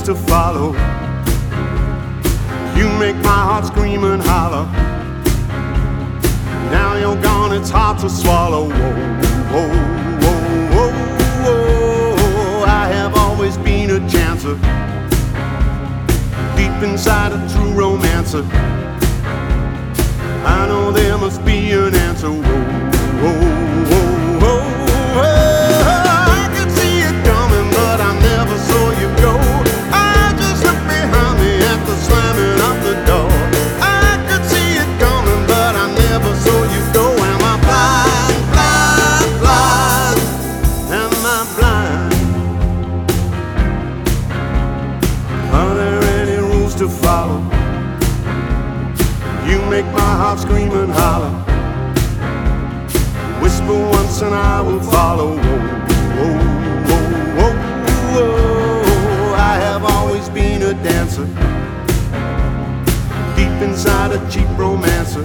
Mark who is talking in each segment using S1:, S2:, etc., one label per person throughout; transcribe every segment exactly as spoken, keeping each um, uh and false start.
S1: to follow. You make my heart scream and holler. Now you're gone, it's hard to swallow. Whoa, whoa, whoa, whoa, whoa. I have always been a chancer, deep inside a true romancer. I know there must be an answer. Whoa, whoa, whoa, whoa, whoa. I could see it coming, but I never saw you go. I just looked behind me at the slamming of the door. I could see it coming, but I never saw you go. Am I blind, blind, blind? Am I blind? Are there any rules to follow? You make my heart scream and holler. Whisper once and I will follow. Whoa, whoa, whoa, whoa, whoa. I have always been a dancer, deep inside a cheap romancer.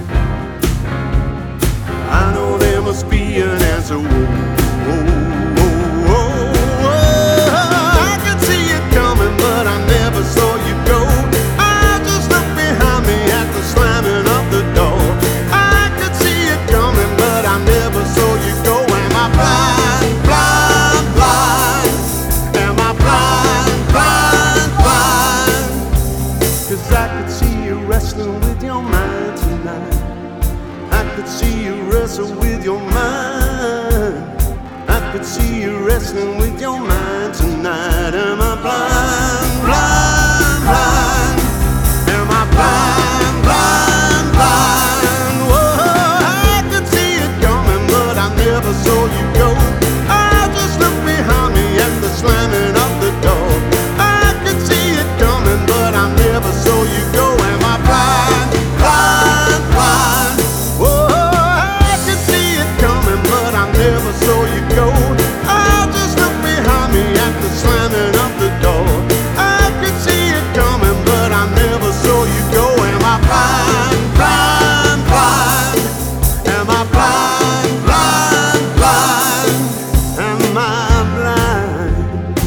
S1: I know there must be an answer. Whoa, whoa, whoa, whoa, whoa. I could see it coming, but I never saw you go. I just looked behind me at the slamming of the door. I could see it coming, but I never saw you go. Am I blind, blind, blind? Am I blind, blind, blind? 'Cause I could see you wrestling with your mind tonight. I could see you wrestle with your mind. I could see you wrestling with your mind tonight. Am I blind, blind, blind? Am I blind, blind, blind? Whoa, I could see it coming, but I never saw you go. I just looked behind me at the slamming of the door. I could see it coming, but I never saw you go. Am I blind, blind, blind? Whoa, I could see it coming, but I never saw you go. I just looked behind me at the slamming of the door. I could see it coming, but I never saw you go. Am I blind, blind, blind? Am I blind, blind, blind? Am I blind?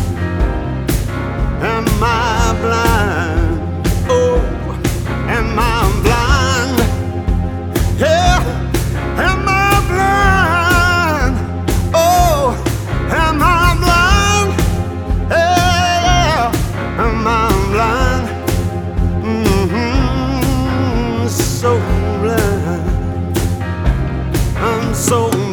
S1: Am I blind? Oh, am I blind? Yeah, am I blind? Oh, am I blind? Yeah, am I blind? Mm-hmm, so blind. I'm so